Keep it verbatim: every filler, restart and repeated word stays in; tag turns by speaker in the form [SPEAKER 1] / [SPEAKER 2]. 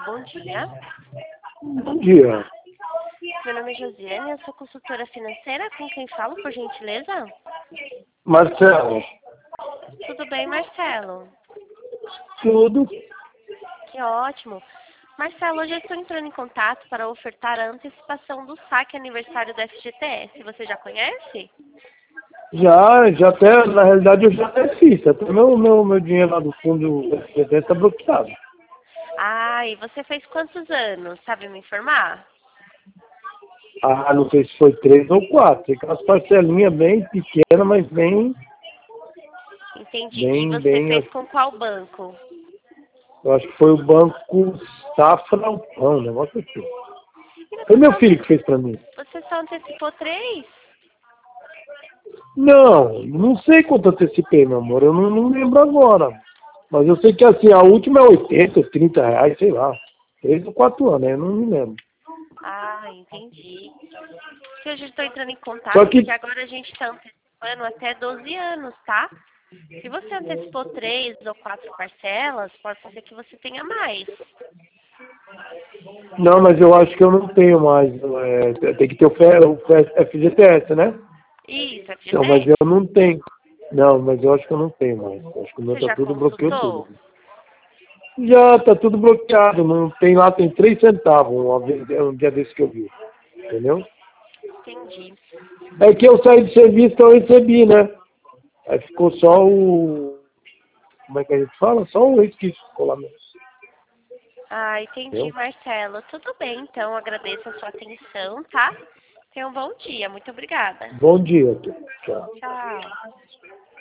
[SPEAKER 1] bom dia.
[SPEAKER 2] Bom dia.
[SPEAKER 1] Meu nome é Josiane, eu sou consultora financeira. Com quem falo, por gentileza?
[SPEAKER 2] Marcelo.
[SPEAKER 1] Tudo bem, Marcelo?
[SPEAKER 2] Tudo.
[SPEAKER 1] Que ótimo. Marcelo, hoje eu estou entrando em contato para ofertar a antecipação do saque aniversário da F G T S. Você já conhece?
[SPEAKER 2] Já, já até, na realidade eu já até fiz. Até meu, meu, meu dinheiro lá do fundo da F G T S está bloqueado.
[SPEAKER 1] Ah, e você fez quantos anos? Sabe me informar?
[SPEAKER 2] Ah, não sei se foi três ou quatro. Tem aquelas parcelinhas bem pequenas, mas bem,
[SPEAKER 1] Entendi. E
[SPEAKER 2] bem,
[SPEAKER 1] você
[SPEAKER 2] bem.
[SPEAKER 1] fez com qual banco?
[SPEAKER 2] Eu acho que foi o Banco Safra Alpão, um negócio assim.
[SPEAKER 1] E
[SPEAKER 2] Foi
[SPEAKER 1] você
[SPEAKER 2] meu
[SPEAKER 1] só,
[SPEAKER 2] filho
[SPEAKER 1] ante-
[SPEAKER 2] que fez pra mim.
[SPEAKER 1] você só antecipou três?
[SPEAKER 2] Não, não sei quanto antecipei, meu amor. Eu não, não lembro agora. Mas eu sei que assim, a última é oitenta, trinta reais, sei lá. Três ou quatro anos, né? Eu não me lembro.
[SPEAKER 1] Ah, entendi. Porque hoje eu estou entrando em
[SPEAKER 2] Só
[SPEAKER 1] contato
[SPEAKER 2] que,
[SPEAKER 1] porque agora a gente está antecipando até doze anos, tá? Se você antecipou três ou quatro parcelas, pode ser que você tenha mais.
[SPEAKER 2] não, mas eu acho que eu não tenho mais. É, tem que ter o, F, o F G T S, né?
[SPEAKER 1] Isso,
[SPEAKER 2] Não, mas
[SPEAKER 1] F G T S.
[SPEAKER 2] eu não tenho. Não, mas eu acho que eu não tenho mais. Eu acho que o meu
[SPEAKER 1] Você
[SPEAKER 2] tá
[SPEAKER 1] já
[SPEAKER 2] tudo bloqueou
[SPEAKER 1] consultou?
[SPEAKER 2] tudo. Já tá tudo bloqueado. Não tem lá, tem três centavos uma vez, um dia desse que eu vi. Entendeu?
[SPEAKER 1] Entendi.
[SPEAKER 2] É que eu saí de serviço que eu recebi, né? Aí ficou só o. Como é que a gente fala? Só o resquício que ficou lá mesmo.
[SPEAKER 1] Ah, entendi,
[SPEAKER 2] Entendeu?
[SPEAKER 1] Marcelo. Tudo bem, então. Agradeço a sua atenção, tá? Tenha um bom dia. Muito obrigada.
[SPEAKER 2] Bom dia. Tchau.
[SPEAKER 1] Tchau.